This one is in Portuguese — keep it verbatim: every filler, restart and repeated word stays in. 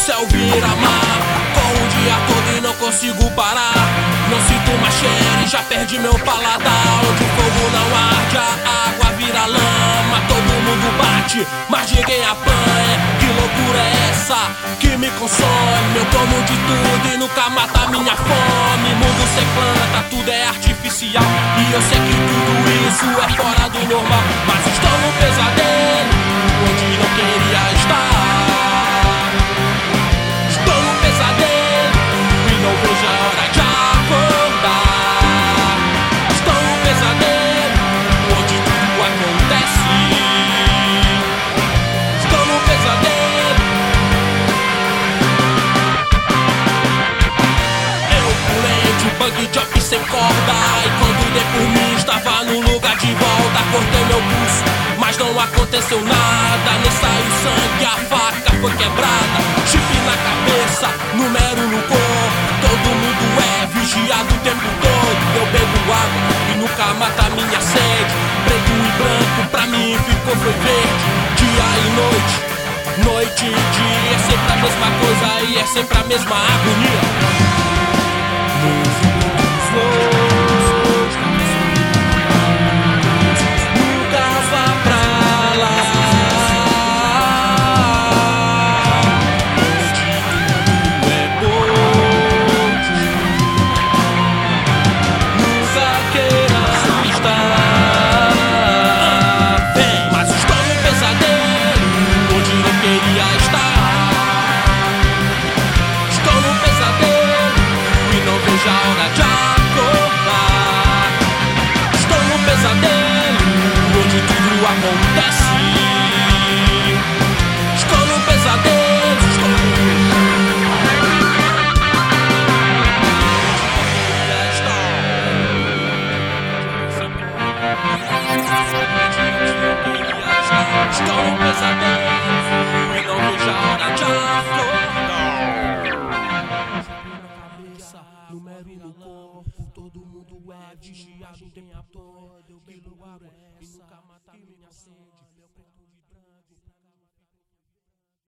céu vira mar. Corro o dia todo e não consigo parar. Não sinto mais cheiro e já perdi meu paladar. Onde o fogo não arde, a água vira lama. Todo mundo bate, mas ninguém apanha. Que loucura é essa que me consome? Eu como de tudo e nunca mata minha fome. Mundo sem planta, tudo é artificial. E eu sei que tudo isso é fora do normal. Mas estou num pesadelo onde não queria estar. Estou num pesadelo e não vejo a hora de acordar. Estou num pesadelo onde tudo acontece. Estou num pesadelo. Eu pulei de bug jump sem corda. E quando dei por mim estava no lugar de volta. Cortei meu pulso, mas não aconteceu nada. Nem saiu sangue, a faca foi quebrada. Chip na cabeça, número no corpo. Todo mundo é vigiado o tempo todo. Eu bebo água e nunca mata minha sede. Preto e branco pra mim ficou foi verde. Dia e noite, noite e dia. É sempre a mesma coisa e é sempre a mesma agonia. Acontece. Estou num pesadelo. Estou Estou num pesadelo e não vejo a hora de acordar. Número no corpo, todo mundo é vigiado o tempo todo. Eu bebo água e nunca mata minha sede.